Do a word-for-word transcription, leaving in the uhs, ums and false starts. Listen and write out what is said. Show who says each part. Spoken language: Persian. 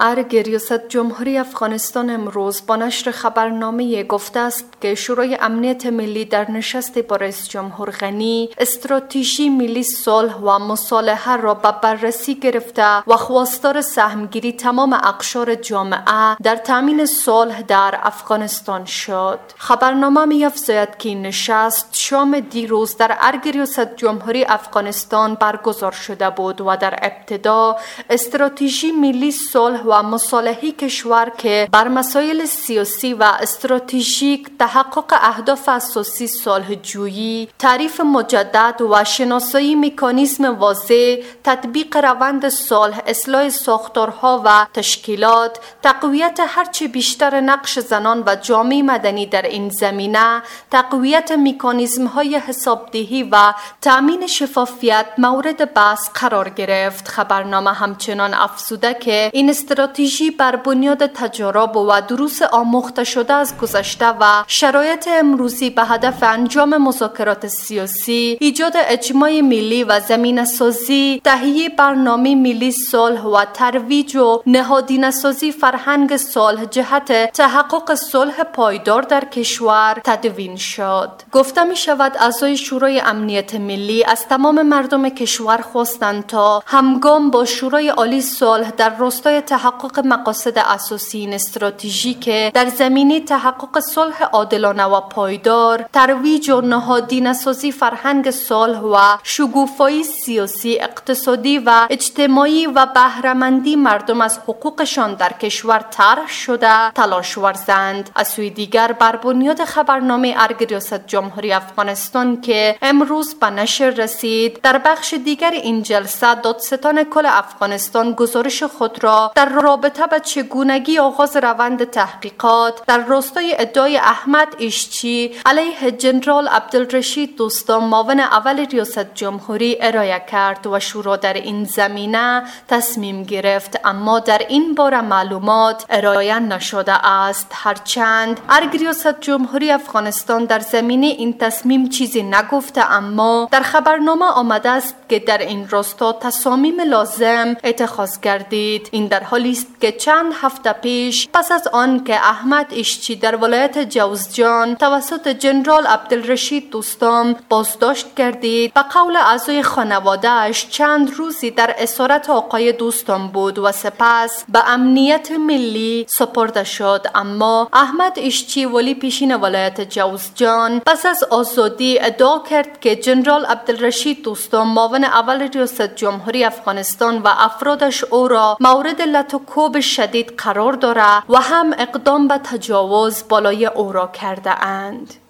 Speaker 1: ارگ ریاست جمهوری افغانستان امروز با نشر خبرنامه گفته است که شورای امنیت ملی در نشست با رئیس جمهور غنی استراتژی ملی صلح و مصالحه را به بررسی گرفته و خواستار سهمگیری تمام اقشار جامعه در تامین صلح در افغانستان شد. خبرنامه می‌افزاید که این نشست شام دیروز در ارگ ریاست جمهوری افغانستان برگزار شده بود و در ابتدا استراتژی ملی صلح و مصالحه کشور که بر مسائل سیاسی و استراتژیک تحقق اهداف اساسی صلح جویی، تعریف مجدد و شناسایی مکانیزم واضح، تطبیق روند صلح، اصلاح ساختارها و تشکیلات، تقویت هرچه بیشتر نقش زنان و جامعه مدنی در این زمینه، تقویت مکانیزم‌های حسابدهی و تأمین شفافیت مورد بحث قرار گرفت. خبرنامه همچنان افزوده که این استراتژی بر بنیاد تجارب و دروس آموخته شده از گذشته و شرایط امروزی به هدف انجام مذاکرات سیاسی، ایجاد اجماع ملی و زمینه سازی، تهیه برنامه ملی صلح و ترویج و نهادینه سازی فرهنگ صلح جهت تحقق صلح پایدار در کشور تدوین شد. گفته می شود اعضای شورای امنیت ملی از تمام مردم کشور خواستند تا همگام با شورای عالی صلح در راستای تحقق مقاصد اساسی این استراتژی که در زمینه تحقق صلح عادلانه و پایدار، ترویج و نهادینه سازی فرهنگ صلح و شگوفایی سیاسی، اقتصادی و اجتماعی و بهره‌مندی مردم از حقوقشان در کشور طرح شده تلاش ورزند. از سوی دیگر بر بنیاد خبرنامه ارگ ریاست جمهوری افغانستان که امروز به نشر رسید، در بخش دیگر این جلسه دادستان کل افغانستان گزارش خود را در رابطه با چگونگی آغاز روند تحقیقات در راستای ادعای احمد ایشچی علیه جنرال عبدالرشید دوستم معاون اول ریاست جمهوری ارائه کرد و شورا در این زمینه تصمیم گرفت، اما در این باره معلومات ارائه نشده است. هرچند ارگ ریاست جمهوری افغانستان در زمینه این تصمیم چیزی نگفته، اما در خبرنامه آمده است که در این راستا تصامیم لازم اتخاذ گردید. این در حالی است که چند هفته پیش پس از آن که احمد ایشچی در ولایت جوزجان توسط جنرال عبدالرشید دوستم بازداشت گردید، به قول اعضای خانواده‌اش چند روزی در اسارت آقای دوستم بود و سپس به امنیت ملی سپرده شد. اما احمد ایشچی ولی پیشین ولایت جوزجان پس از آزادی ادعا کرد که جنرال عبدالرشید دوستم معاون اول ریاست جمهوری افغانستان و افرادش او را مورد لط و کوب شدید قرار داره و هم اقدام به تجاوز بالای او را کرده اند.